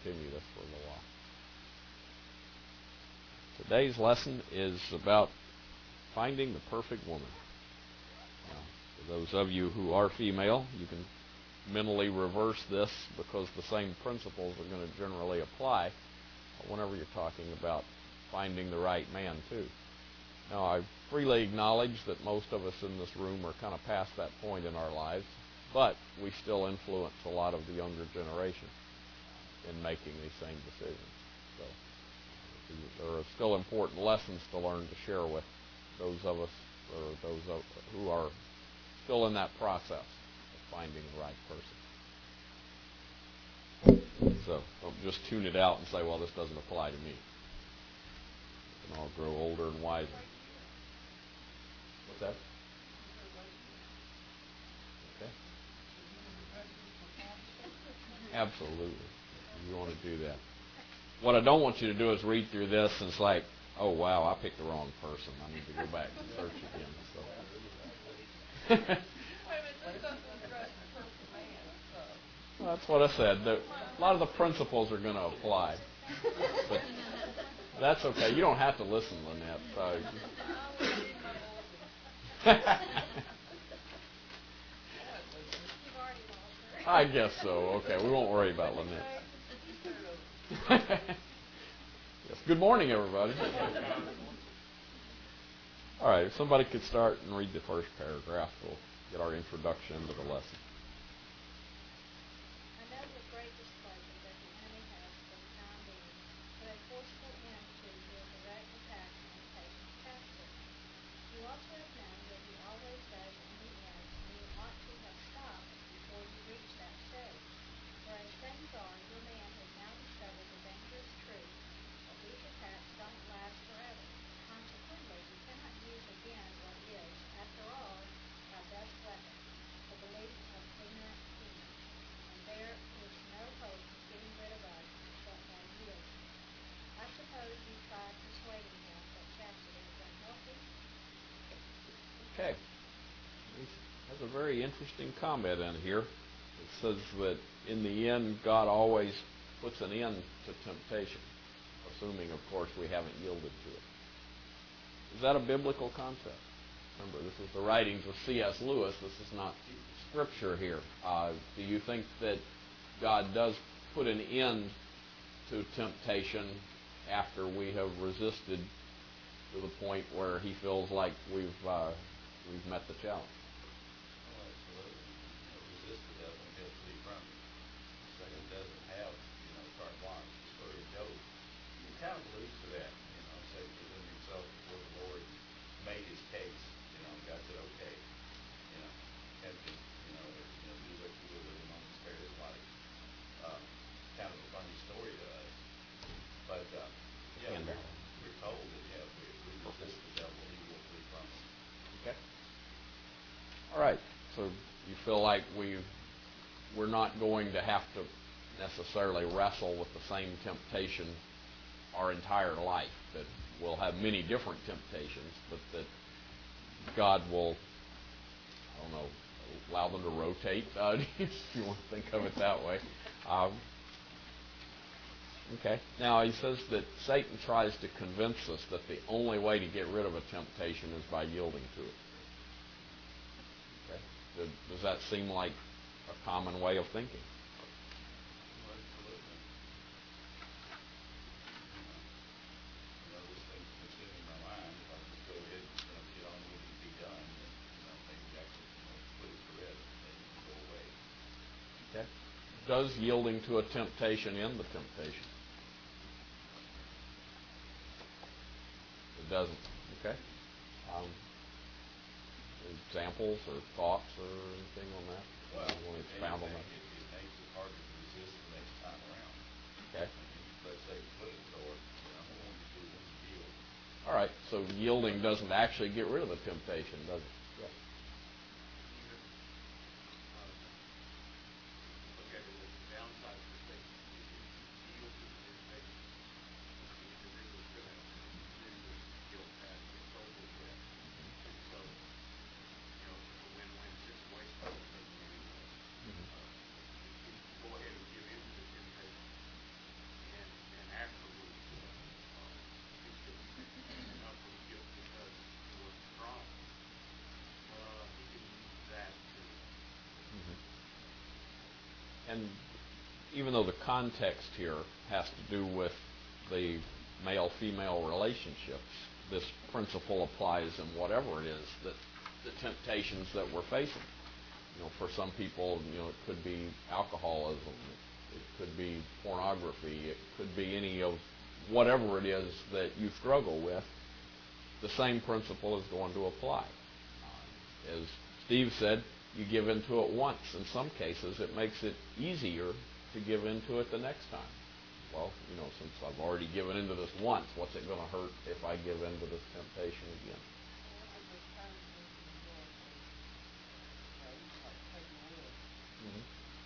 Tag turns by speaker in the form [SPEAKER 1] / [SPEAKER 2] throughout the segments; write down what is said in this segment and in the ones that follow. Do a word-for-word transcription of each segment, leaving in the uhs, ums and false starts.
[SPEAKER 1] continue this for a little while. Today's lesson is about finding the perfect woman. Now, for those of you who are female, you can mentally reverse this because the same principles are going to generally apply whenever you're talking about finding the right man, too. Now, I freely acknowledge that most of us in this room are kind of past that point in our lives, but we still influence a lot of the younger generation in making these same decisions. So there are still important lessons to learn to share with those of us or those of, who are still in that process of finding the right person. So don't just tune it out and say, well, this doesn't apply to me. We can all grow older and wiser. What's that? Okay. Absolutely. You want to do that. What I don't want you to do is read through this and it's like, oh, wow, I picked the wrong person. I need to go back and search again. So. Well, that's what I said. The, a lot of the principles are going to apply. But that's okay. You don't have to listen, Lynette. So. I guess so. Okay, we won't worry about Lynette. Yes. Good morning, everybody. All right, if somebody could start and read the first paragraph, we'll get our introduction to the lesson. Okay. That's a very interesting comment in here. It says that in the end, God always puts an end to temptation, assuming, of course, we haven't yielded to it. Is that a biblical concept? Remember, this is the writings of C S Lewis. This is not Scripture here. Uh, do you think that God does put an end to temptation after we have resisted to the point where he feels like we've uh, we've met the challenge?
[SPEAKER 2] Oh, absolutely. You know, resist the devil and he'll flee from you. Satan doesn't have, you know, carte blanche. The story of Job, he kind of alludes to that. You know, Satan presented himself before the Lord, made his case. You know, God said, okay, you know, tempt him, you know, or, you know, do what you will with him. I'm going to spare his life. Um, kind of a funny story to us. But, uh, yeah, we're, we're told that, yeah, if we, if we resist the devil, he will flee from us.
[SPEAKER 1] Okay. All right. So you feel like we we're not going to have to necessarily wrestle with the same temptation our entire life. That we'll have many different temptations, but that God will, I don't know, allow them to rotate. Uh, if you want to think of it that way. Um, Okay. Now, he says that Satan tries to convince us that the only way to get rid of a temptation is by yielding to it. Okay. Does that seem like a common way of thinking?
[SPEAKER 2] Well, absolutely. You know, this thing's consuming my mind. If I just go ahead and, you know, get on with it and be done, then, you know, maybe I can, you know, put it to rest. Maybe it can go away.
[SPEAKER 1] Okay. Does yielding to a temptation end the temptation? It doesn't. Okay. Um, examples or thoughts or anything on that?
[SPEAKER 2] Well,
[SPEAKER 1] you want to expound on that?
[SPEAKER 2] It, it makes it harder to resist the next time around.
[SPEAKER 1] Okay.
[SPEAKER 2] I mean, let's say you put it toward, you know, when you do, when you yield.
[SPEAKER 1] All right. So yielding doesn't actually get rid of the temptation, does it? Yes. and even though the context here has to do with the male-female relationships, this principle applies in whatever it is that the temptations that we're facing. You know, for some people, you know, it could be alcoholism, it could be pornography, it could be any of whatever it is that you struggle with. The same principle is going to apply. Uh, as Steve said, you give into it once. In some cases, it makes it easier to give into it the next time. Well, you know, since I've already given into this once, what's it going to hurt if I give into this temptation again? Mm-hmm.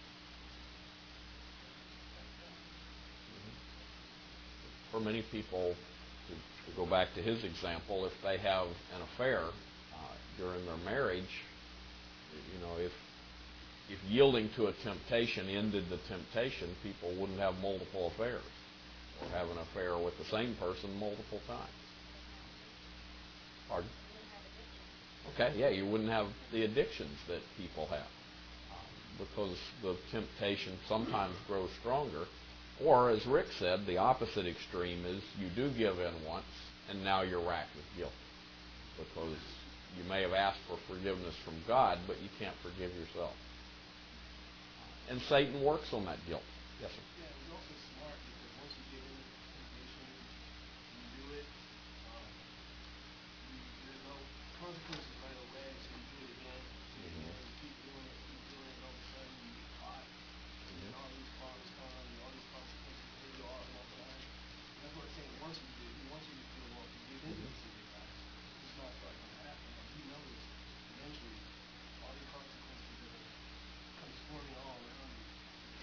[SPEAKER 1] For many people, to, to go back to his example, if they have an affair uh, during their marriage, you know, if if yielding to a temptation ended the temptation, people wouldn't have multiple affairs or have an affair with the same person multiple times. Pardon? Okay, yeah, you wouldn't have the addictions that people have um, because the temptation sometimes grows stronger. Or, as Rick said, the opposite extreme is you do give in once, and now you're racked with guilt because you may have asked for forgiveness from God, but you can't forgive yourself. And Satan works on that guilt. Yes, sir.
[SPEAKER 3] Yeah, it's also smart because once you get in the temptation, you do it, um, you, there's no consequences right away, so you do it again, do it again, you keep doing it, keep doing it, and all of a sudden you get caught, and then all these problems come, and all these consequences hit you all in one time. And that's what I'm saying, once you do, once you feel well, you give in to the secret time, it's not start going to happen, and you notice eventually all these consequences that are come swarming all around you.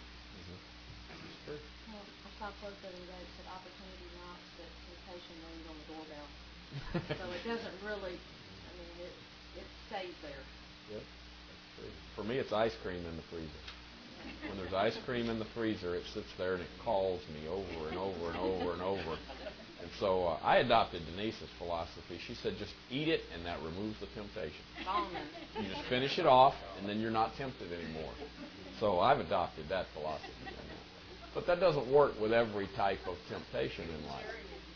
[SPEAKER 1] Sure.
[SPEAKER 4] Well, I saw a quote the other day that said, opportunity knocks, but temptation rings on the doorbell. So it doesn't really, I mean, it it stays there.
[SPEAKER 1] Yep, that's true. For me, it's ice cream in the freezer. When there's ice cream in the freezer, it sits there and it calls me over and over and over and over. And so uh, I adopted Denise's philosophy. She said, just eat it, and that removes the temptation.
[SPEAKER 4] Almonds.
[SPEAKER 1] You just finish it off, and then you're not tempted anymore. So I've adopted that philosophy. But that doesn't work with every type of temptation in life.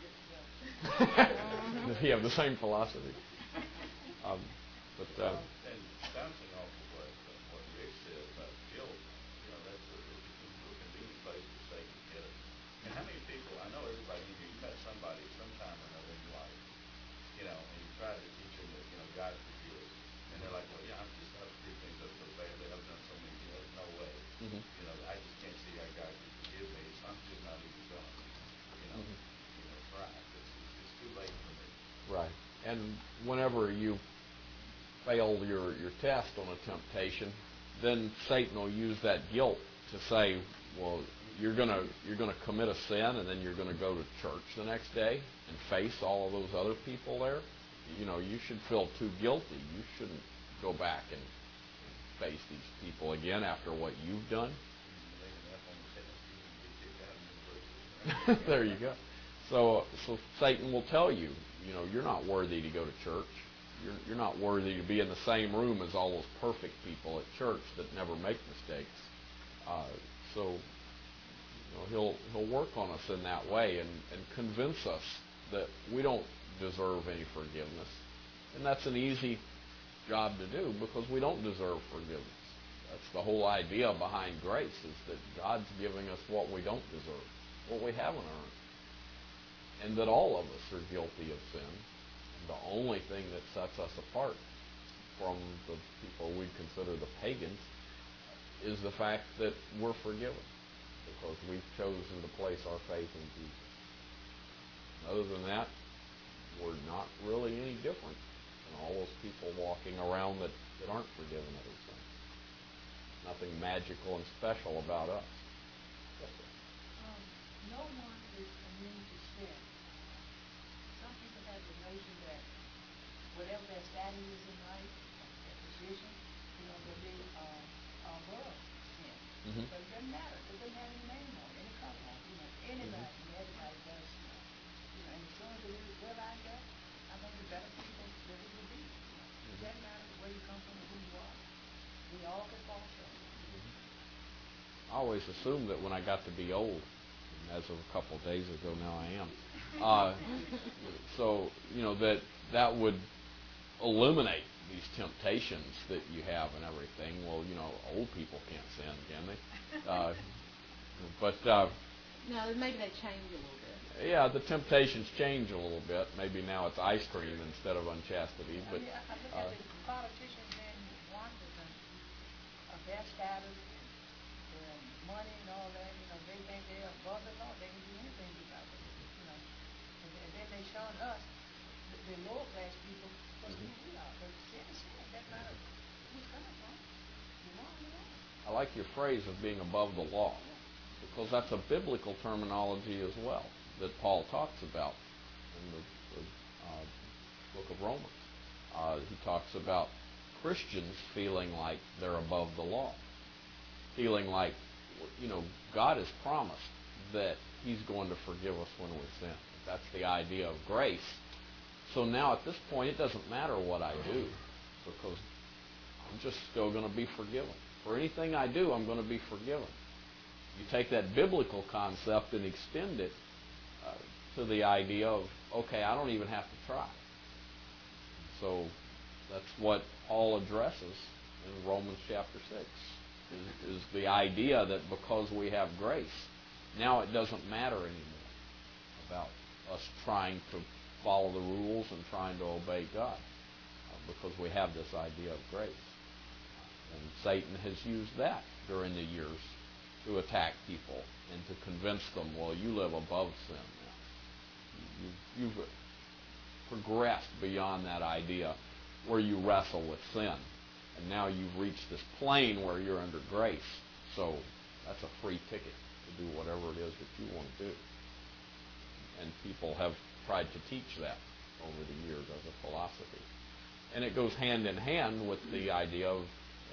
[SPEAKER 1] Does he have the same philosophy? Um, but uh,
[SPEAKER 2] And bouncing off of what, uh, what Rick said about guilt, you know, that's a, it's a real convenient place for Satan to get us. And how many people, I know everybody in here, you've met somebody sometime or another in your life, you know, and you try to teach them that, you know, God forgives. And they're like, well, yeah, I'm just, I've screwed things up so badly, I've done so many, you know, there's no way.
[SPEAKER 1] mm-hmm.
[SPEAKER 2] You know, I just can't see how God can forgive me, so I'm just not even going to, you know,
[SPEAKER 1] Mm-hmm.
[SPEAKER 2] you know, try. It's, it's, it's too late for me.
[SPEAKER 1] Right. And whenever you fail your, your test on a temptation, then Satan will use that guilt to say, well, you're gonna you're gonna commit a sin, and then you're gonna go to church the next day and face all of those other people there. You know, you should feel too guilty. You shouldn't go back and face these people again after what you've done. There you go. So, so Satan will tell you, you know, you're not worthy to go to church. You're, you're not worthy to be in the same room as all those perfect people at church that never make mistakes. Uh, so, you know, he'll he'll work on us in that way and, and convince us that we don't deserve any forgiveness, and that's an easy job to do because we don't deserve forgiveness. That's the whole idea behind grace, is that God's giving us what we don't deserve, what we haven't earned, and that all of us are guilty of sin. And the only thing that sets us apart from the people we consider the pagans is the fact that we're forgiven because we've chosen to place our faith in Jesus. Other than that, we're not really any different than all those people walking around that, that aren't forgiven of their sins. Nothing magical and special about us. Yes, sir.
[SPEAKER 5] Um, no one is immune to sin. Some people have the notion that whatever their status is in life, their position, you know, that they are above sin.
[SPEAKER 1] Mm-hmm.
[SPEAKER 5] But it doesn't matter. It doesn't have any name on it, any color on it. You know, anybody and everybody does sin. You know, and as soon as we realize that, I think the better people that we will be. You know, it doesn't matter where you come from or who you are. We all can fall short.
[SPEAKER 1] I always assumed that when I got to be old, and as of a couple of days ago now I am, uh, so, you know, that that would eliminate these temptations that you have and everything. Well, you know, old people can't sin, can they? Uh, but, uh,
[SPEAKER 4] No, maybe they change a little bit.
[SPEAKER 1] yeah, the temptations change a little bit. Maybe now it's ice cream instead of unchastity. But
[SPEAKER 5] Yeah, I look
[SPEAKER 1] uh,
[SPEAKER 5] at the politicians and wonders and uh, their status and their money and all that, you know, they think they're above the law. They can do anything without it, you know. And, then- and then they showing us, the, the lower class people, what's who we are. But sin is sin. It doesn't matter who's coming from. You're wrong, you're wrong.
[SPEAKER 1] I like your phrase of being above the law, because that's a biblical terminology as well that Paul talks about in the, the uh, book of Romans. Uh, he talks about Christians feeling like they're above the law, feeling like, you know, God has promised that he's going to forgive us when we sin. That's the idea of grace. So now at this point, it doesn't matter what I do, because I'm just still going to be forgiven. For anything I do, I'm going to be forgiven. You take that biblical concept and extend it uh, to the idea of, okay, I don't even have to try. So that's what Paul addresses in Romans chapter six, is, is the idea that because we have grace, now it doesn't matter anymore about us trying to follow the rules and trying to obey God, uh, because we have this idea of grace. And Satan has used that during the years to attack people and to convince them, well, you live above sin now. You, you've progressed beyond that idea where you wrestle with sin. And now you've reached this plane where you're under grace. So that's a free ticket to do whatever it is that you want to do. And people have tried to teach that over the years as a philosophy. And it goes hand in hand with the idea of,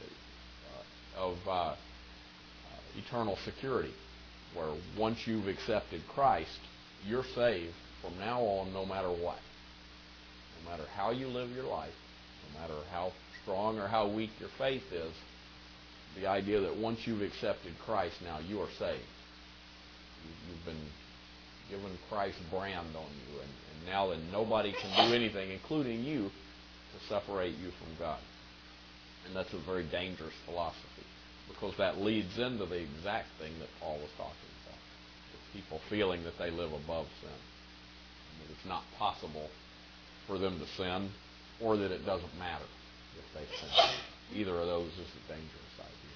[SPEAKER 1] uh, of uh, uh, eternal security, where once you've accepted Christ, you're saved from now on no matter what. No matter how you live your life, no matter how strong or how weak your faith is, the idea that once you've accepted Christ, now you are saved. You've been given Christ's brand on you, and, and now then nobody can do anything, including you, to separate you from God. And that's a very dangerous philosophy, because that leads into the exact thing that Paul was talking about. It's people feeling that they live above sin, and that it's not possible for them to sin, or that it doesn't matter if they sin. Either of those is a dangerous idea.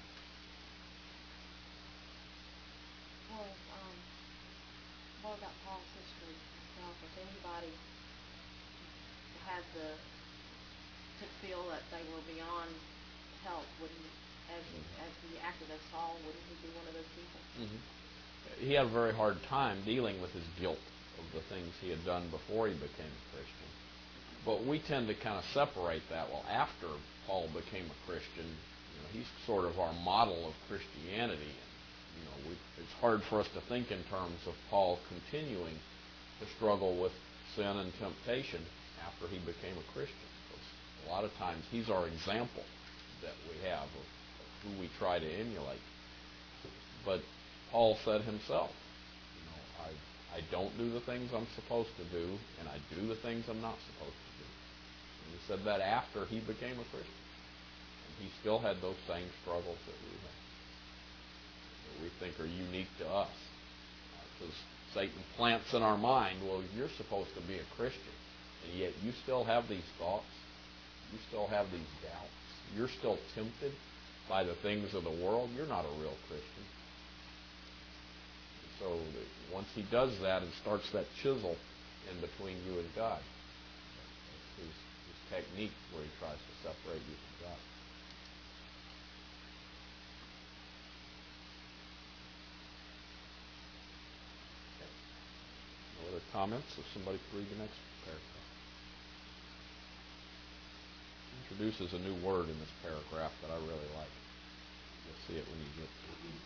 [SPEAKER 4] Well, um, what about Paul's history himself? If anybody had the, to feel that they were beyond help, wouldn't he, as, as he acted as Saul, wouldn't he be one of those people?
[SPEAKER 1] Mm-hmm. He had a very hard time dealing with his guilt of the things he had done before he became a Christian. But we tend to kind of separate that. Well, after Paul became a Christian, you know, he's sort of our model of Christianity. And, you know, we, it's hard for us to think in terms of Paul continuing to struggle with sin and temptation after he became a Christian. Because a lot of times he's our example that we have of, of who we try to emulate. But Paul said himself, you know, I, I don't do the things I'm supposed to do, and I do the things I'm not supposed to do. And he said that after he became a Christian. And he still had those same struggles that we have, that we think are unique to us. Because uh, Satan plants in our mind, well, you're supposed to be a Christian, and yet you still have these thoughts. You still have these doubts. You're still tempted by the things of the world. You're not a real Christian. And so that once he does that and starts that chisel in between you and God, that's his, his technique where he tries to separate you from God. Okay. No other comments? If somebody could read the next paragraph. Introduces a new word in this paragraph that I really like. You'll see it when you get to it.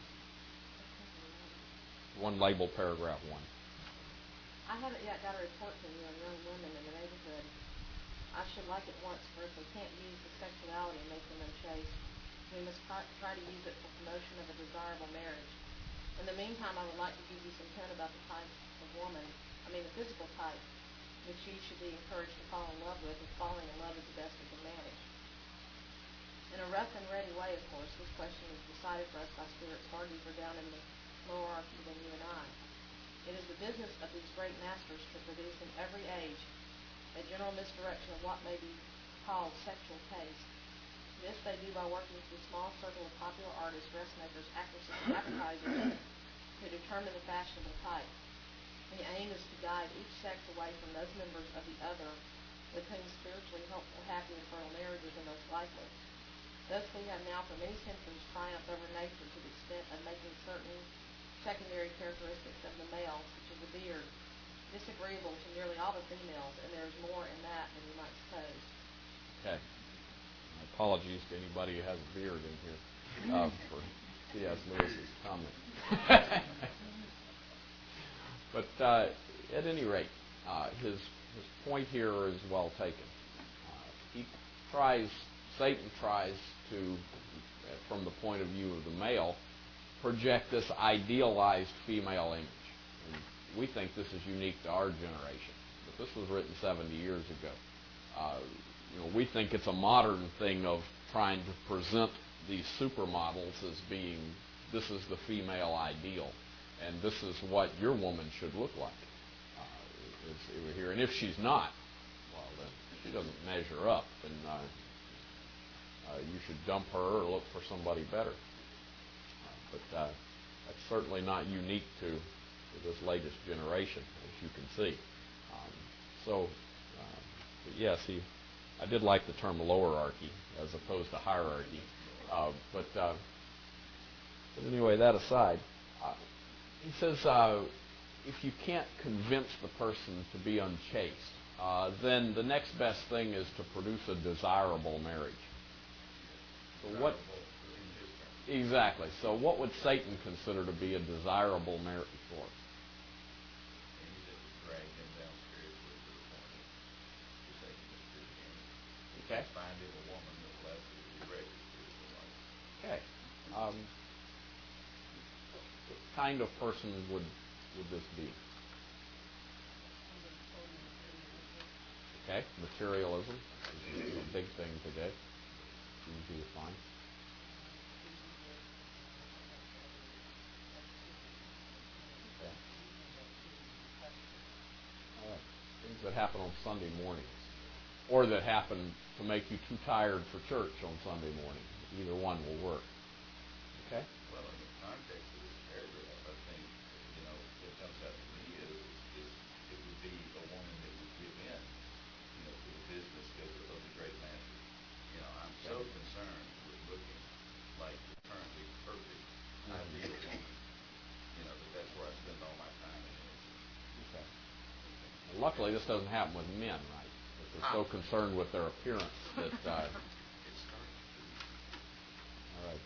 [SPEAKER 1] One labeled paragraph one.
[SPEAKER 4] I haven't yet got a report from you on young women in the neighborhood. I should like it once, for if they can't use the sexuality and make them unchaste, We must try, try to use it for promotion of a desirable marriage. In the meantime, I would like to give you some hint about the type of woman, I mean the physical type, which you should be encouraged to fall in love with, if falling in love is the best we can manage. In a rough and ready way, of course, this question is decided for us by spirits far deeper down in the hierarchy than you and I. It is the business of these great masters to produce in every age a general misdirection of what may be called sexual taste. This they do by working through a small circle of popular artists, dressmakers, actresses, and advertisers to determine the fashionable type. The aim is to guide each sex away from those members of the other with whom spiritually helpful, happy, and fertile marriages are most likely. Thus we have now for many centuries triumphed over nature to the extent of making certain secondary characteristics of the male, such as the beard, disagreeable to nearly all the females, and there is more in that than you might suppose.
[SPEAKER 1] Okay. My apologies to anybody who has a beard in here uh, for C S Lewis's comment. But uh, at any rate, uh, his his point here is well taken. Uh, he tries, Satan tries to, from the point of view of the male, project this idealized female image. And we think this is unique to our generation, but this was written seventy years ago. Uh, you know, we think it's a modern thing of trying to present these supermodels as being, this is the female ideal, and this is what your woman should look like. Uh, is, is here, and if she's not, well, then she doesn't measure up, and uh, uh, you should dump her or look for somebody better. Uh, but uh, that's certainly not unique to, to this latest generation, as you can see. Um, so, uh, but yes, he. I did like the term lowerarchy as opposed to hierarchy. Uh, but, uh, but anyway, that aside, uh, he says uh, if you can't convince the person to be unchaste, uh, then the next best thing is to produce a desirable marriage. So what? Exactly. So what would Satan consider to be a desirable marriage for? Okay.
[SPEAKER 2] Finding a woman that will absolutely be ready for spiritual life.
[SPEAKER 1] Okay. Um, what kind of person would would this be? Okay. Materialism is a big thing today. Easy to find. Okay. All right. Things that happen on Sunday mornings, or that happen to make you too tired for church on Sunday morning. Either one will work. Okay?
[SPEAKER 2] Well, in the context of this paragraph, I think, you know, what jumps out to me is, is it would be a woman that would give in, you know, to the business of, of the great master. You know, I'm so concerned with looking like the currently perfect,
[SPEAKER 1] Mm-hmm.
[SPEAKER 2] ideal woman, you know, that that's where I spend all my time and energy.
[SPEAKER 1] Okay. Well, luckily, this doesn't happen with men, right? That they're so concerned with their appearance that. Uh,
[SPEAKER 2] It's starting to.
[SPEAKER 1] all right.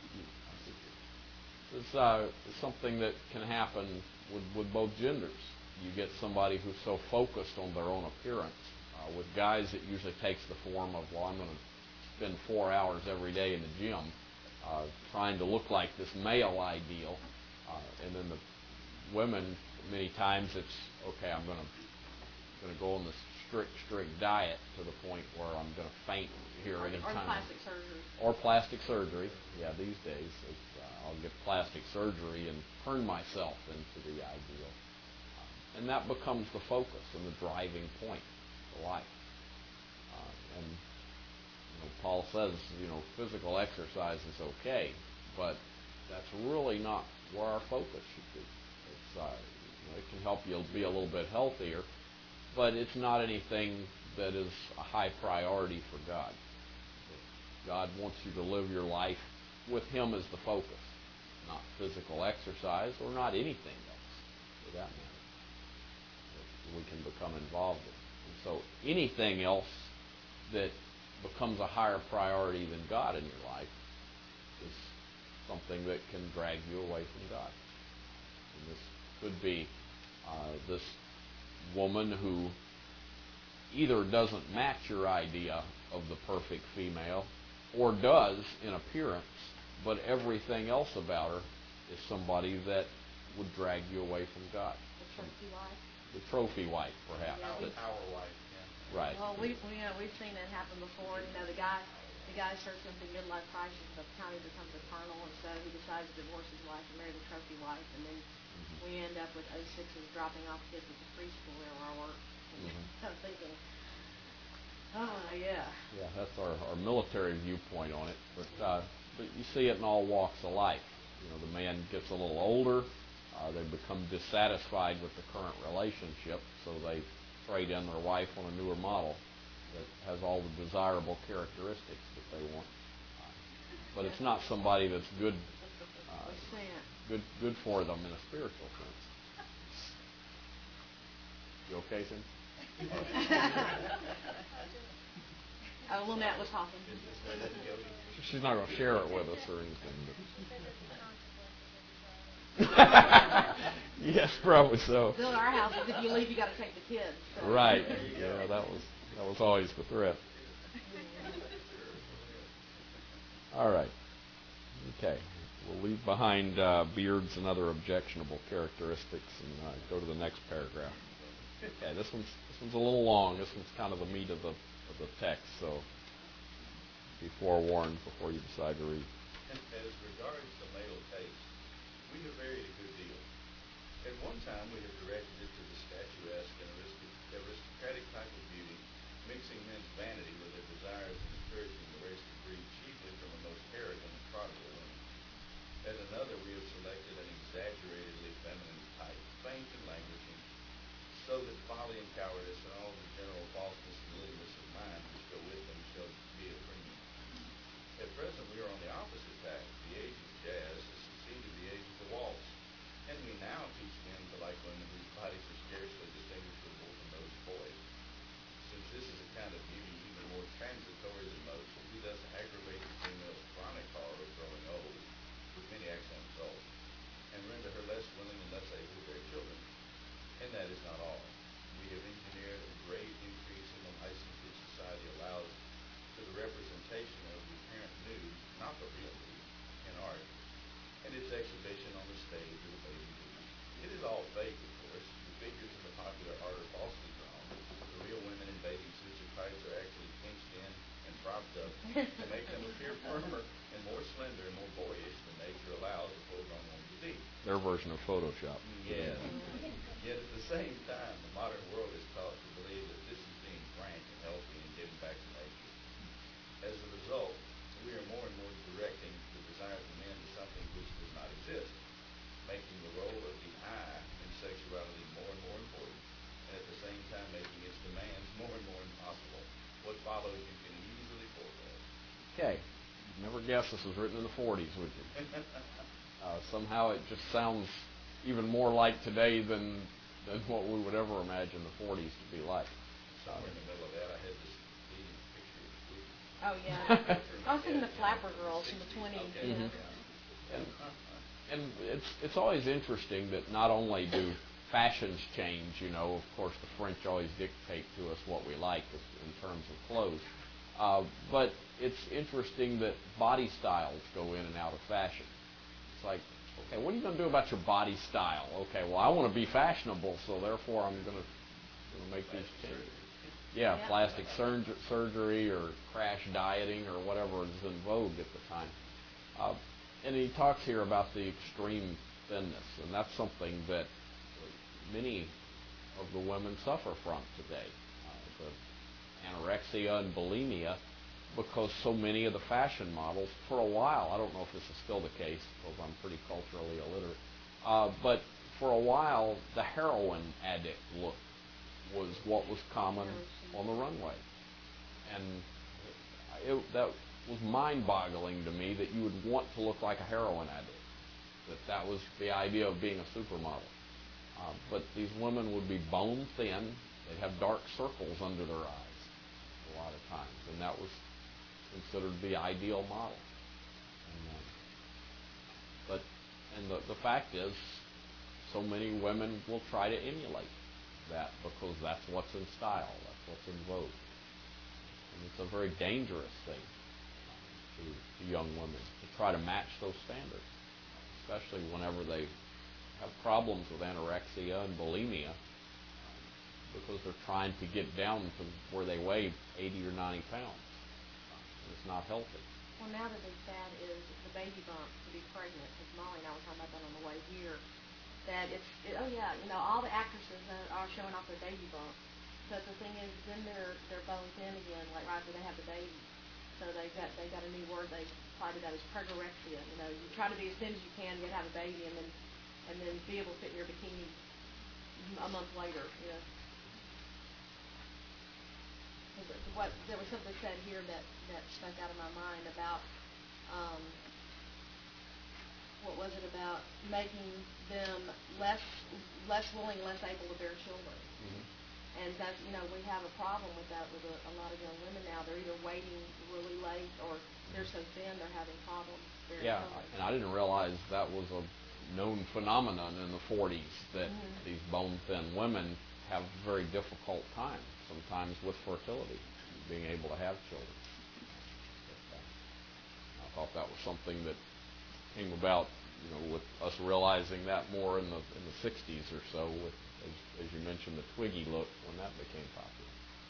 [SPEAKER 1] This is uh, something that can happen with, with both genders. You get somebody who's so focused on their own appearance. Uh, with guys, it usually takes the form of, well, I'm going to spend four hours every day in the gym uh, trying to look like this male ideal. Uh, and then the women, many times it's, okay, I'm going to going to go on this strict, strict diet to the point where I'm going to faint here
[SPEAKER 4] Or,
[SPEAKER 1] any
[SPEAKER 4] or
[SPEAKER 1] time.
[SPEAKER 4] plastic surgery.
[SPEAKER 1] Or plastic surgery. Yeah, these days it's, uh, I'll get plastic surgery and turn myself into the ideal. Um, and that becomes the focus and the driving point of life. Uh, and you know, Paul says, you know, physical exercise is okay, but that's really not where our focus should be. It's, uh, you know, it can help you be a little bit healthier, but it's not anything that is a high priority for God. God wants you to live your life with Him as the focus, not physical exercise or not anything else, for that matter, that we can become involved in. And so anything else that becomes a higher priority than God in your life is something that can drag you away from God. And this could be uh, this woman who either doesn't match your idea of the perfect female, or does in appearance, but everything else about her is somebody that would drag you away from God.
[SPEAKER 4] The trophy wife.
[SPEAKER 1] The trophy wife, perhaps.
[SPEAKER 4] Yeah,
[SPEAKER 2] Power,
[SPEAKER 1] that-
[SPEAKER 2] power wife, yeah.
[SPEAKER 1] right.
[SPEAKER 4] Well, we, we, you know, we've seen that happen before. You know, the guy, the guy starts into midlife crisis, but the time he becomes a colonel, and so he decides to divorce his wife and marry the trophy wife, and then
[SPEAKER 1] Mhm.
[SPEAKER 4] we end up with oh sixes dropping off kids at the preschool where I work. And
[SPEAKER 1] Mhm.
[SPEAKER 4] I'm thinking, oh yeah.
[SPEAKER 1] Yeah, that's our, our military viewpoint on it. But uh, but you see it in all walks of life. You know, the man gets a little older, uh, they become dissatisfied with the current relationship, so they trade in their wife on a newer model that has all the desirable characteristics that they want. Uh, but it's not somebody that's good, uh,
[SPEAKER 4] We've seen it.
[SPEAKER 1] good, good for them in a spiritual sense. You okay, Tim?
[SPEAKER 4] Oh, Lynette was talking.
[SPEAKER 2] Is this way that go?
[SPEAKER 1] She's not going to share it with us or anything. But yes, probably so.
[SPEAKER 4] Bill, our house is if you leave, you got to take the kids. So.
[SPEAKER 1] Right. Yeah, that was that was always the threat. All right. Okay. We'll leave behind uh, beards and other objectionable characteristics and uh, go to the next paragraph. Okay. This one's this one's a little long. This one's kind of the meat of the of the text. So be forewarned before you decide to read.
[SPEAKER 2] As regards the male taste, we have varied a good deal. At one time, we have directed it to the statuesque and aristocratic type of beauty, mixing men's vanity with their desires and encouraging the race to breed chiefly from the most arrogant and prodigal women. At another, we have selected an exaggeratedly feminine type, faint and languishing, so that folly and cowardice and all the general falseness and littleness of mind which go with them shall be a premium. At present, we are on the opposite tack. The age of jazz has succeeded the age of the waltz, and we now teach men to like women whose bodies are scarcely distinguishable from those of boys. Since this is a kind of beauty even more transitory than most, we thus aggravate the female's chronic horror of growing old, with many excellent results, and render her less willing and less able to bear children. And that is not all. We have engineered a great increase in the license which society allows to the representation of the apparent nude, not the real nude, in art, and its exhibition on the stage of the baby nude. It is all fake, of course. The figures in the popular art are falsely drawn. The real women in bathing suits and tights are actually pinched in and propped up to make them appear firmer and more slender and more boyish than nature allows a full-grown woman to be.
[SPEAKER 1] Their version of Photoshop.
[SPEAKER 2] Yes. Yet at the same time, the modern world is taught to believe that this is being frank and healthy and giving back to nature. As a result, we are more and more directing the desires of men to something which does not exist, making the role of the eye in sexuality more and more important, and at the same time making its demands more and more impossible. What follows you can easily foretell.
[SPEAKER 1] Okay. Never guess this was written in the forties, would you? Uh, somehow it just sounds even more like today than than what we would ever imagine the forties to be like.
[SPEAKER 2] Somewhere in the middle of that, I had this leading picture of Swoopy.
[SPEAKER 4] Oh yeah. I was thinking the Flapper Girls from the twenties.
[SPEAKER 2] Okay,
[SPEAKER 4] You know.
[SPEAKER 2] yeah.
[SPEAKER 1] And, and it's it's always interesting that not only do fashions change, you know, of course the French always dictate to us what we like in terms of clothes, uh, but it's interesting that body styles go in and out of fashion. It's like, okay, what are you going to do about your body style? Okay, well, I want to be fashionable, so therefore I'm going to make these changes. Yeah,
[SPEAKER 4] Yeah.
[SPEAKER 1] plastic surg- surgery or crash dieting or whatever is in vogue at the time. Uh, and he talks here about the extreme thinness, and that's something that many of the women suffer from today. Uh, the anorexia and bulimia, because so many of the fashion models, for a while, I don't know if this is still the case, because I'm pretty culturally illiterate, uh, but for a while, the heroin addict look was what was common on the runway. And it, that was mind-boggling to me that you would want to look like a heroin addict, that that was the idea of being a supermodel. Uh, but these women would be bone thin, they'd have dark circles under their eyes a lot of times, and that was considered the ideal model. And, uh, but and the, the fact is, so many women will try to emulate that because that's what's in style, that's what's in vogue. And it's a very dangerous thing. to, to young women to try to match those standards, especially whenever they have problems with anorexia and bulimia, because they're trying to get down to where they weigh eighty or ninety pounds. And it's not healthy.
[SPEAKER 4] Well, now that big fad is the baby bump to be pregnant, because Molly and I were talking about that on the way here, that it's, it, oh yeah, you know, all the actresses that are showing off their baby bump. But the thing is, then they're, they're bone thin again, like right after they have the baby. So they got, they got a new word they applied to that as pregorexia. You know, you try to be as thin as you can, yet have a baby, and then, and then be able to fit in your bikini a month later, you know. What, there was something said here that, that stuck out of my mind about, um, what was it about making them less less willing, less able to bear children.
[SPEAKER 1] Mm-hmm.
[SPEAKER 4] And that's, you know, we have a problem with that with a, a lot of young women now. They're either waiting really late or they're so thin they're having problems bearing
[SPEAKER 1] Yeah,
[SPEAKER 4] children.
[SPEAKER 1] and I didn't realize that was a known phenomenon in the forties, that
[SPEAKER 4] mm-hmm.
[SPEAKER 1] these bone-thin women have a very difficult time sometimes with fertility, being able to have children. I thought that was something that came about, you know, with us realizing that more in the in the sixties or so, with, as, as you mentioned, the Twiggy look, when that became popular.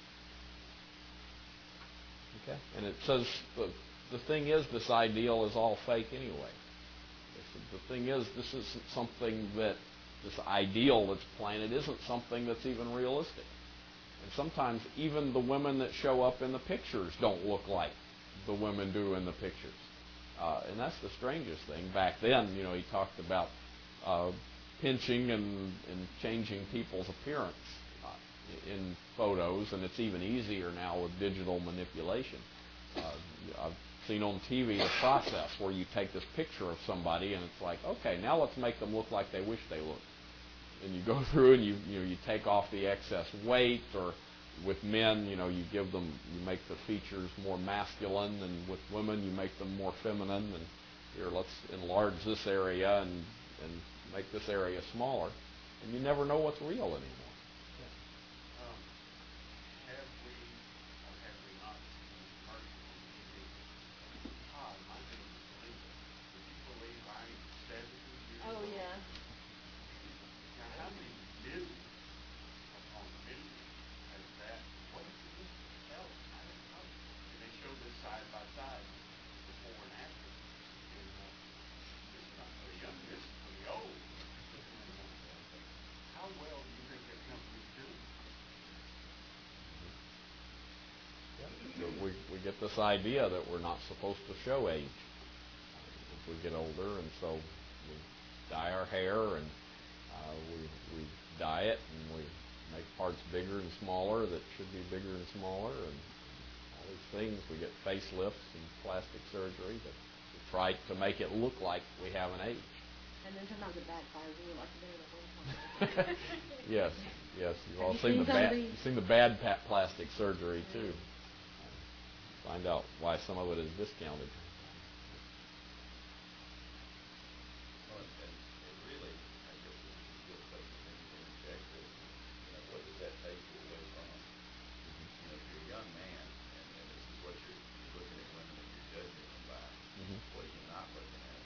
[SPEAKER 1] Okay, and it says the the thing is, this ideal is all fake anyway. The thing is, this isn't something that this ideal that's planted isn't something that's even realistic. And sometimes even the women that show up in the pictures don't look like the women do in the pictures. Uh, and that's the strangest thing. Back then, you know, he talked about uh, pinching and, and changing people's appearance uh, in photos, and it's even easier now with digital manipulation. Uh, I've seen on T V the process where you take this picture of somebody and it's like, okay, now let's make them look like they wish they looked. And you go through and you you know you take off the excess weight, or with men, you know, you give them, you make the features more masculine, and with women, you make them more feminine. And here, let's enlarge this area and and make this area smaller, and you never know what's real anymore.
[SPEAKER 2] Um, have we, or have we not seen the commercial on T V? Todd, my name is Linda. Would you believe I'm seventy years
[SPEAKER 4] Oh,
[SPEAKER 2] old?
[SPEAKER 4] yeah.
[SPEAKER 2] Now, how many millions upon millions has that? What is it tell us? I don't know. And they show this side by side, before and after. And uh, this is not for the young, this is for the old. And, uh, how well do you think that company's doing?
[SPEAKER 1] Yeah. We we get this idea that we're not supposed to show age as we get older, and so we dye our hair, and uh, we we dye it, and we make parts bigger and smaller that should be bigger and smaller, and all these things. We get facelifts and plastic surgery to, to try to make it look like we have an age.
[SPEAKER 4] And then sometimes it backfires. We like to do it at one time.
[SPEAKER 1] Yes, yes. You've all
[SPEAKER 4] Have
[SPEAKER 1] seen
[SPEAKER 4] you
[SPEAKER 1] the
[SPEAKER 4] seen some of
[SPEAKER 1] bad
[SPEAKER 4] these?
[SPEAKER 1] you've seen the bad pa- plastic surgery too. Find out why some of it is discounted.
[SPEAKER 2] Well, and, and really, I guess this is a good place for me to interject this. You know, what does that take you away from them? You know, if you're a young man, and, and this is what you're, you're looking at women that you're judging them by,
[SPEAKER 1] Mhm.
[SPEAKER 2] what are you not looking at?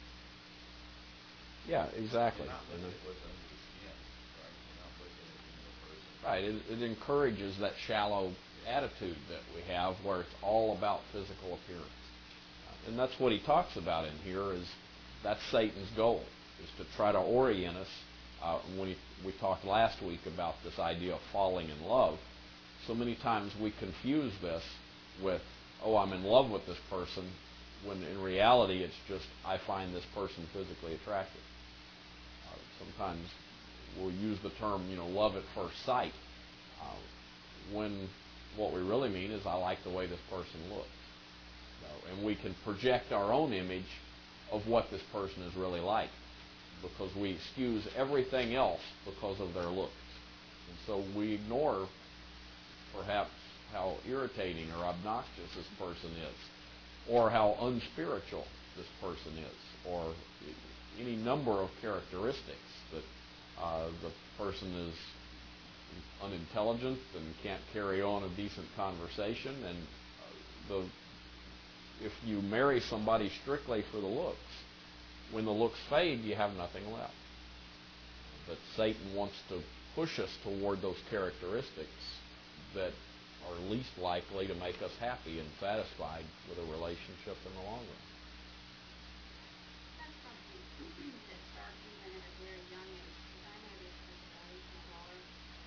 [SPEAKER 1] Yeah, exactly.
[SPEAKER 2] You're not
[SPEAKER 1] And
[SPEAKER 2] looking
[SPEAKER 1] it-
[SPEAKER 2] at what's under the skin, right? You're not looking at, you know, a person.
[SPEAKER 1] Right. It, it encourages that shallow attitude that we have, where it's all about physical appearance. Uh, and that's what he talks about in here. Is that's Satan's goal, is to try to orient us. Uh, when he, we talked last week about this idea of falling in love, so many times we confuse this with, oh, I'm in love with this person, when in reality it's just, I find this person physically attractive. Uh, sometimes we'll use the term, you know, love at first sight, uh, when what we really mean is, I like the way this person looks. You know, and we can project our own image of what this person is really like, because we excuse everything else because of their looks. And so we ignore perhaps how irritating or obnoxious this person is, or how unspiritual this person is, or any number of characteristics that uh, the person is unintelligent and can't carry on a decent conversation, and uh, the if you marry somebody strictly for the looks, when the looks fade, you have nothing left. But Satan wants to push us toward those characteristics that are least likely to make us happy and satisfied with a relationship in the long run.
[SPEAKER 6] That's something that starts even at a very young age. Because I know this with uh, my daughter.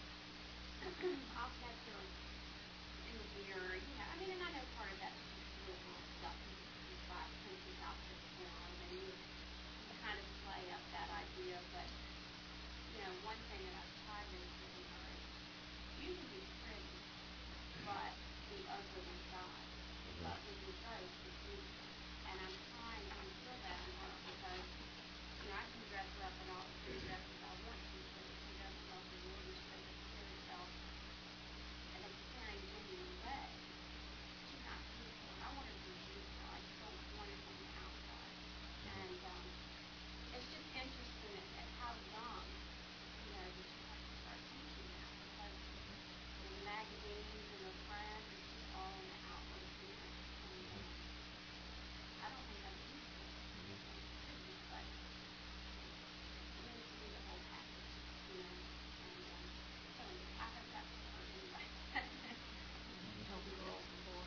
[SPEAKER 6] I'll catch her in the mirror. You know, I mean, and I know part of that's just little stuff. You buy princess outfits for them, and you, you kind of play up that idea. But you know, one thing that I've tried to really her is you can be pretty, but be ugly inside. But when you both, it's beautiful. And I'm trying to instill that in her because, you know, I can dress her up in all the pretty dresses I want to, but if she doesn't love the Lord and she doesn't carry herself in a caring, genuine way, she's not beautiful. And I want her to be beautiful. I just don't want it on the outside. And um, it's just interesting at, at how young, you know, that you have to start teaching that because in the magazines and the friends, it's just all in the outward appearance. And um, I don't think I'm beautiful. I think I'm pretty, but it needs to be the whole package, you know. And um, so I hope that's for her anyway.
[SPEAKER 4] Healthy girls before.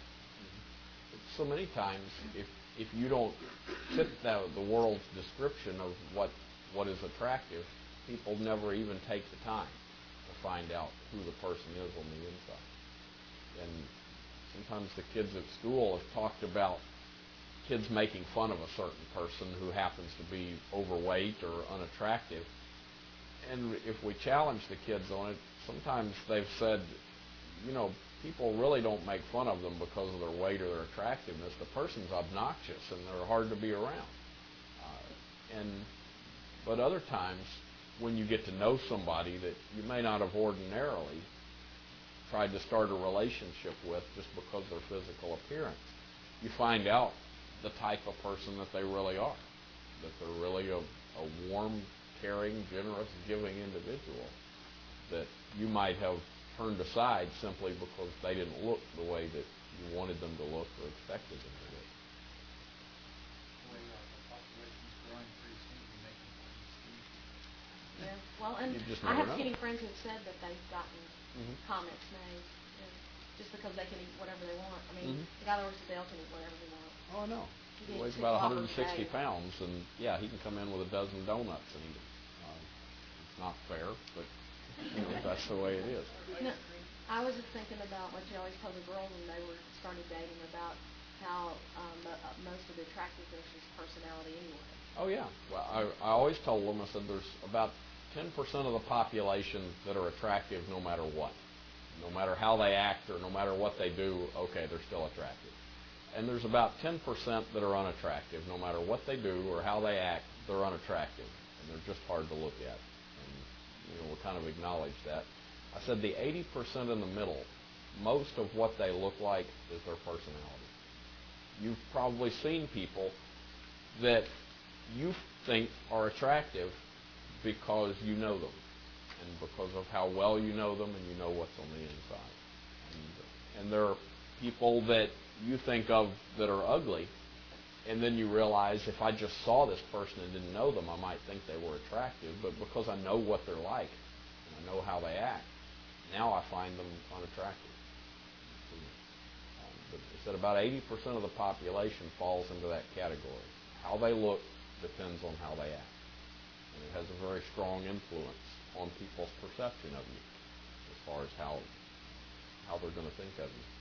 [SPEAKER 1] So many times, if if you don't fit the, the world's description of what what is attractive, people never even take the time to find out who the person is on the inside. And sometimes the kids at school have talked about kids making fun of a certain person who happens to be overweight or unattractive. And if we challenge the kids on it, sometimes they've said, you know, people really don't make fun of them because of their weight or their attractiveness. The person's obnoxious and they're hard to be around. Uh, and but other times, when you get to know somebody that you may not have ordinarily tried to start a relationship with just because of their physical appearance, you find out the type of person that they really are, that they're really a, a warm, caring, generous, giving individual that you might have turned aside simply because they didn't look the way that you wanted them to look or expected them to look.
[SPEAKER 2] Well, uh, the population's growing pretty soon, we make them more stingy.
[SPEAKER 4] Yeah. Well, and
[SPEAKER 1] You just
[SPEAKER 4] I
[SPEAKER 1] never
[SPEAKER 4] have
[SPEAKER 1] know.
[SPEAKER 4] skinny friends who've said that they've gotten
[SPEAKER 1] Mhm.
[SPEAKER 4] comments made you know, just because they can eat whatever they want. I mean,
[SPEAKER 1] Mhm.
[SPEAKER 4] the guy that works at Dale can eat whatever he wants.
[SPEAKER 1] Oh, no.
[SPEAKER 4] He
[SPEAKER 1] He
[SPEAKER 4] can eat
[SPEAKER 1] weighs
[SPEAKER 4] six
[SPEAKER 1] about
[SPEAKER 4] Whoppers a
[SPEAKER 1] one hundred sixty
[SPEAKER 4] day.
[SPEAKER 1] pounds, and yeah, he can come in with a dozen donuts and eat them. Uh, it's not fair, but you know, that's the way it is.
[SPEAKER 4] No, I was just thinking about what you always tell the girls when they were started dating about how um, mo- uh, most of the attractiveness is personality anyway.
[SPEAKER 1] Oh, yeah. Well, I, I always told them, I said, there's about ten percent of the population that are attractive no matter what. No matter how they act or no matter what they do, okay, they're still attractive. And there's about ten percent that are unattractive. No matter what they do or how they act, they're unattractive. And they're just hard to look at. And, you know, we kind of acknowledge that. I said the eighty percent in the middle, most of what they look like is their personality. You've probably seen people that you think are attractive because you know them and because of how well you know them and you know what's on the inside. And, and there are people that you think of that are ugly, and then you realize if I just saw this person and didn't know them, I might think they were attractive, but because I know what they're like and I know how they act, now I find them unattractive. Um, but I said about eighty percent of the population falls into that category. How they look depends on how they act. And it has a very strong influence on people's perception of you as far as how how they're going to think of you.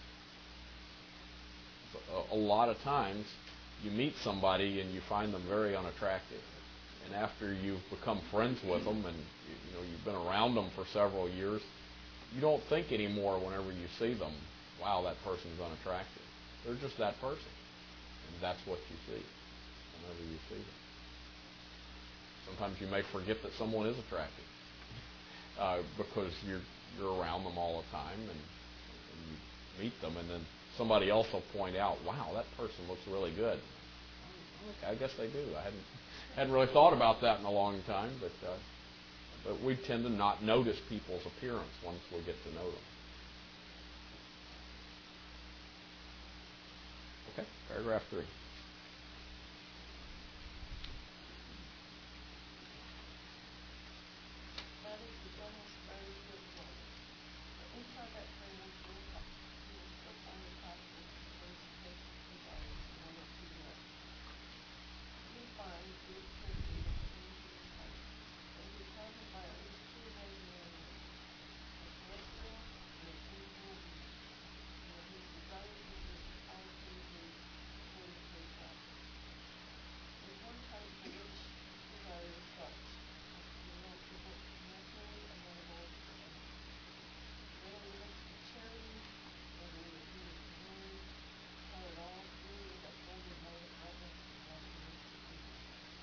[SPEAKER 1] So a, a lot of times you meet somebody and you find them very unattractive. And after you've become friends with them and you, you know you've been around them for several years, you don't think anymore whenever you see them, wow, that person's unattractive. They're just that person. And that's what you see whenever you see them. Sometimes you may forget that someone is attractive uh, because you're you're around them all the time and, and you meet them, and then somebody else will point out, wow, that person looks really good. Oh, okay, I guess they do. I hadn't hadn't really thought about that in a long time, but uh, but we tend to not notice people's appearance once we get to know them. Okay. Paragraph three.
[SPEAKER 5] That is the dumbest marriage you ever known. But inside that framework, you will fi- you will still find the possibility for basic desires in one or two directions. You will find good character in any given type that is accounted by at least two imaginary names, a celestial and an invisible being, and that his desires exist qualitatively according to his life. There is one type for which this desire is such as to be nat- naturally amenable to enemies. Whether we look to charity, whether we agree with humility, how it all really is a golden light of reverence and admiration for evil.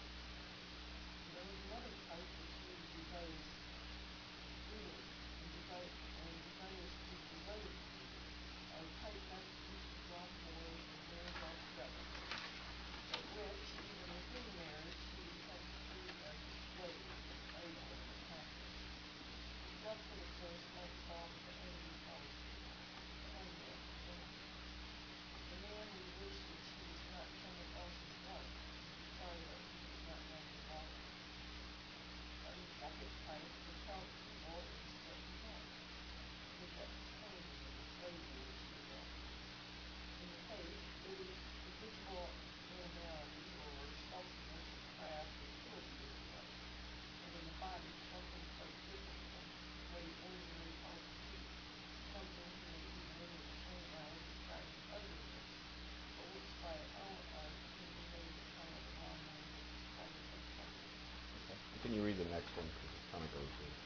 [SPEAKER 5] And there is another type which really desires freely and desire and desires to be devoted to you, a type best suited to draw him away from marriage altogether, but which, even within marriage, he would tend to treat as a slave, an idol, and a captive. This method, of course, might solve the enemy fallacy, the hangman dilemma. The man would wish that she was not someone else's wife, and be sorry that he was not now her daughter. Now, the second type would tell evil it was what he meant, with that disclaiming of the slavery which he is in. In the case, it is habitual animality or stealthiness or craft or cruelty that he likes, but in the body something quite different from what he ordinarily calls a thief, something he may even in his own eyes describe as ugliness, but which by our art can be made to triumph in all manner of disquiet and trouble.
[SPEAKER 1] Okay. Can you read the next one? Because it kind of goes in.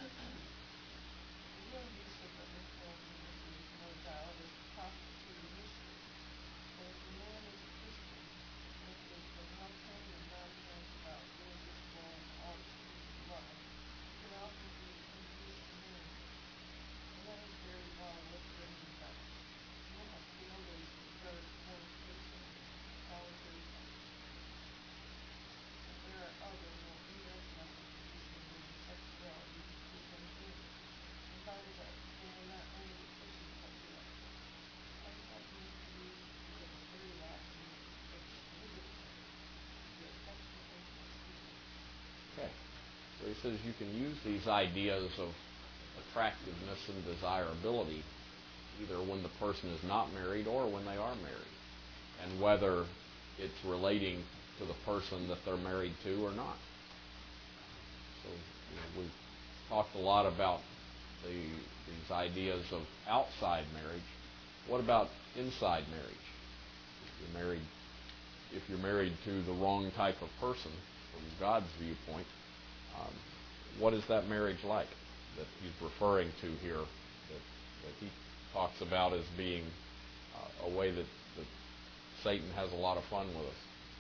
[SPEAKER 5] The real use of the misnomer is, no doubt, as to prostitute a mystery. But if the man is a Christian, and if he has been left-handed and non-handed about religious, moral, and all that speaks of love, he can often be induced to marry her. And that is very well worth getting done. You will have failed as regards fornication and solitary conjugal. But there are other, more indirect methods of misnomer sexuality to keep them dangerous, and by that they are not only efficient but direct. I do not mean to use because of the very last means of libertine, the affectionate intimacy.
[SPEAKER 1] Okay. So he says you can use these ideas of attractiveness and desirability either when the person is not married or when they are married, and whether it's relating to the person that they're married to or not. So you know, we've talked a lot about the, these ideas of outside marriage. What about inside marriage? If you're married, if you're married to the wrong type of person from God's viewpoint, um, what is that marriage like that he's referring to here? That, that he talks about as being uh, a way that, that Satan has a lot of fun with us.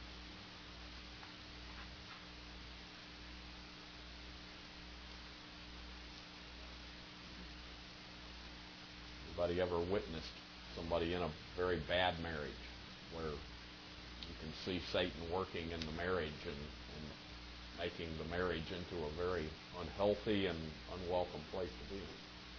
[SPEAKER 1] Anybody ever witnessed somebody in a very bad marriage where you can see Satan working in the marriage and, and making the marriage into a very unhealthy and unwelcome place to be?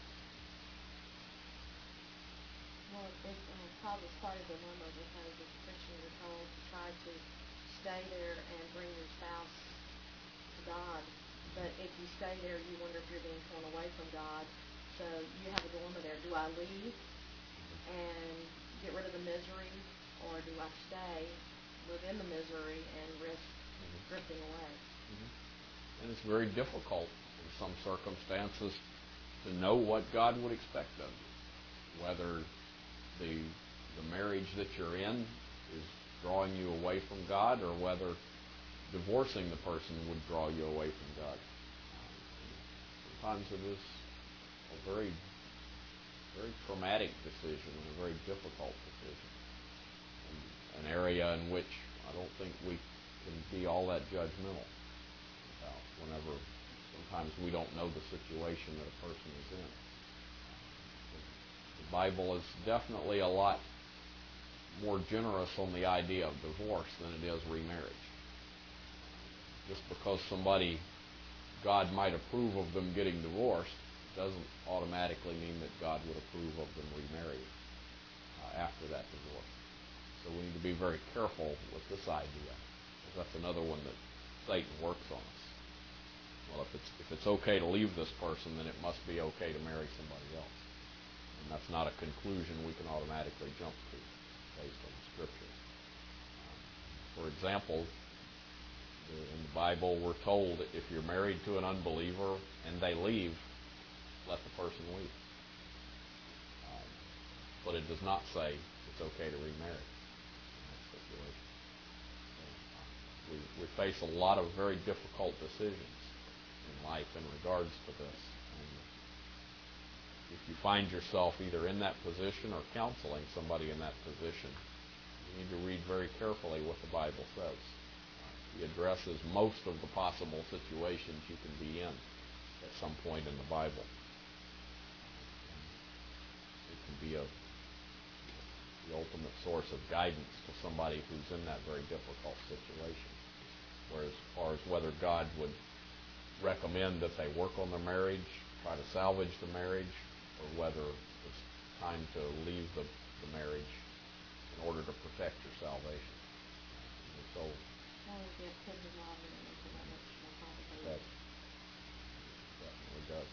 [SPEAKER 4] Well, it um, causes quite a dilemma because as a Christian you're told to try to stay there and bring your spouse to God. But if you stay there, you wonder if you're being torn away from God. So you have a dilemma there. Do I leave and get rid of the misery, or do I stay, live in the misery, and risk mm-hmm. drifting away?
[SPEAKER 1] Mm-hmm. And it's very difficult in some circumstances to know what God would expect of you, whether the the marriage that you're in is drawing you away from God, or whether divorcing the person would draw you away from God. Um, sometimes it is a very, very traumatic decision and a very difficult decision. And an area in which I don't think we can be all that judgmental about whenever sometimes we don't know the situation that a person is in. The Bible is definitely a lot more generous on the idea of divorce than it is remarriage. Just because somebody, God might approve of them getting divorced, doesn't automatically mean that God would approve of them remarrying uh, after that divorce. So we need to be very careful with this idea, because that's another one that Satan works on us. Well, if it's if it's okay to leave this person, then it must be okay to marry somebody else. And that's not a conclusion we can automatically jump to based on the Scripture. Um, for example, the, in the Bible we're told that if you're married to an unbeliever and they leave, let the person leave. Um, but it does not say it's okay to remarry in that situation. So, uh, we, we face a lot of very difficult decisions in life in regards to this. And if you find yourself either in that position or counseling somebody in that position, you need to read very carefully what the Bible says. Uh, he addresses most of the possible situations you can be in at some point in the Bible. It can be a the ultimate source of guidance to somebody who's in that very difficult situation. Whereas, as far as whether God would recommend that they work on their marriage, try to salvage the marriage, or whether it's time to leave the, the marriage in order to protect your salvation. And so,
[SPEAKER 4] Well, if you have kids involved, it makes it that much more complicated.
[SPEAKER 1] that definitely does.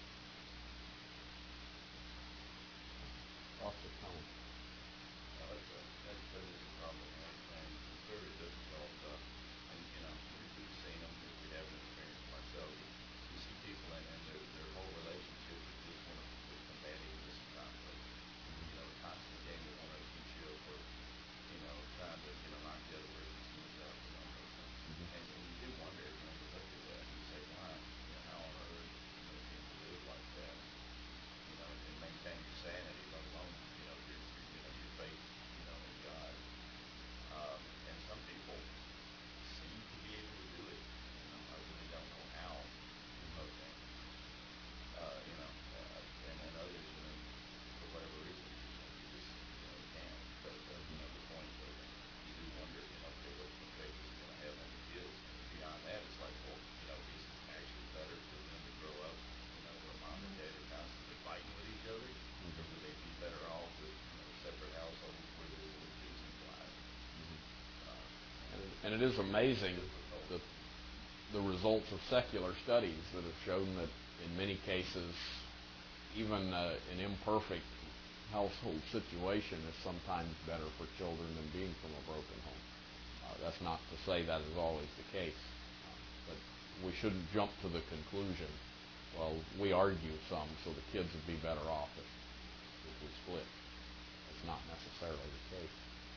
[SPEAKER 1] Thoughts or comments?
[SPEAKER 2] Uh, that's a, that, that is a problem, and, and it's very difficult, uh, and, you know, we, we've seen them, if we haven't experienced them ourselves, you see people and, and their, their whole relationship is just one of just combating this conflict. You know, a constant game of one-upmanship or, you know, trying to, you know, knock the other person's knees out, you know, those things.
[SPEAKER 1] Mm-hmm.
[SPEAKER 2] And, and you do wonder, you know, you look at that and you say, why, you know, how on earth, you know, can you live like that? You know, and maintain your sanity, let alone, you know, your, your you know, your faith, you know, in God. Um, and some people seem to be able to do it. You know, I really don't know how. Okay. Uh, you know, uh, and, and others, you know, for whatever reason, you know, you just, you know, can't. But, uh, you know, the point of, you do wonder, you know, okay, what effect is it going to have on the kids? And beyond that, it's like, well, you know, is it actually better for them to grow up, you know, where mom and dad are constantly fighting with each other? Or would they be better off with, you know, separate households where they live peace and quiet? Uh,
[SPEAKER 1] And it, and it is amazing the, the results of secular studies that have shown that in many cases, even uh, an imperfect household situation is sometimes better for children than being from a broken home. Uh, that's not to say that is always the case, uh, but we shouldn't jump to the conclusion, well, we argue some, so the kids would be better off if, if we split. That's not necessarily the case.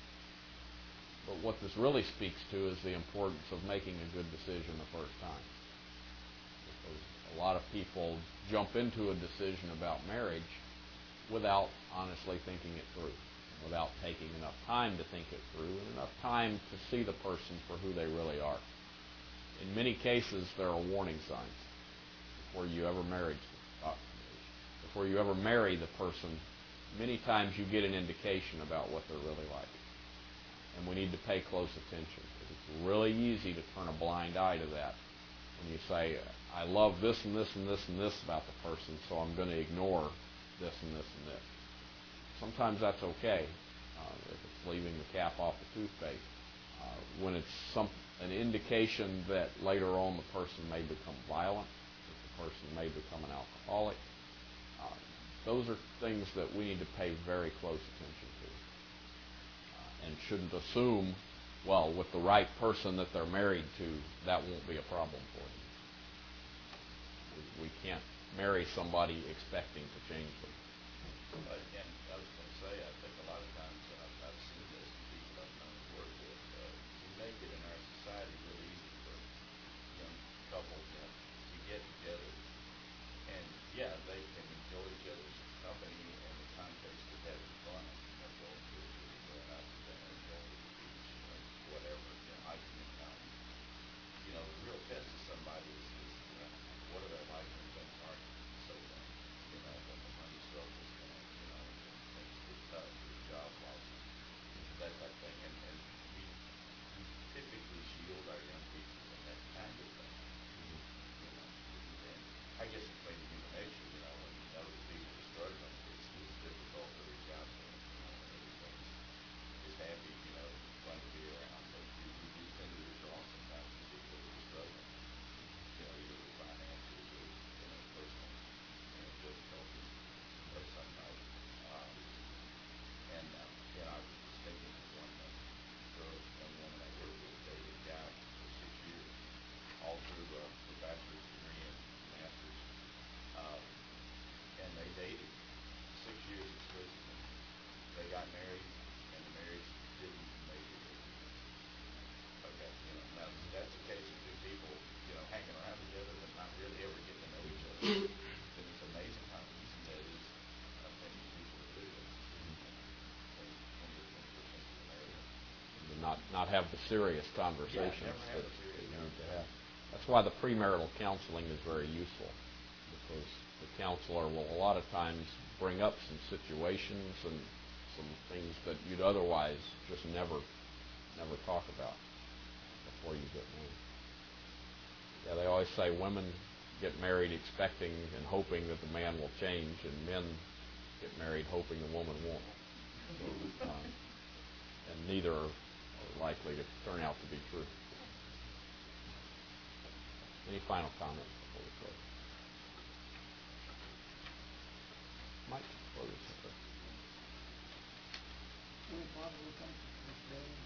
[SPEAKER 1] But what this really speaks to is the importance of making a good decision the first time. Because a lot of people jump into a decision about marriage without honestly thinking it through, without taking enough time to think it through, and enough time to see the person for who they really are. In many cases, there are warning signs before you ever marry, uh, before you ever marry the person. Many times you get an indication about what they're really like. And we need to pay close attention, because it's really easy to turn a blind eye to that when you say, I love this and this and this and this about the person, so I'm going to ignore this and this and this. Sometimes that's okay, uh, if it's leaving the cap off the toothpaste. Uh, when it's some an indication that later on the person may become violent, that the person may become an alcoholic, uh, those are things that we need to pay very close attention to. And shouldn't assume, well, with the right person that they're married to, that won't be a problem for them. We, we can't marry somebody expecting to change them.
[SPEAKER 2] But again, I was going to say, I think a lot of times, and I've, I've seen this in people I've known to work with, uh, we make it in our society really easy for young couples, you know, to get together. And yeah, they can enjoy each other's company in the context of having fun, you know, going to a movie, going out to dinner, going to the beach, you know, whatever, you know, hiking in the mountains. You know, the real test of somebody is, is you know, what are they like when things aren't so fun? You know, when the money struggles come, you know, when things get tough, with job losses, that type of thing. And, and we, we typically shield our
[SPEAKER 1] not have the serious conversations
[SPEAKER 2] never have
[SPEAKER 1] that
[SPEAKER 2] the serious
[SPEAKER 1] you need to have. That's why the premarital counseling is very useful, because the counselor will a lot of times bring up some situations and some things that you'd otherwise just never, never talk about before you get married. Yeah, they always say women get married expecting and hoping that the man will change, and men get married hoping the woman won't. So, um, and neither are likely to turn out to be true. Any final comments?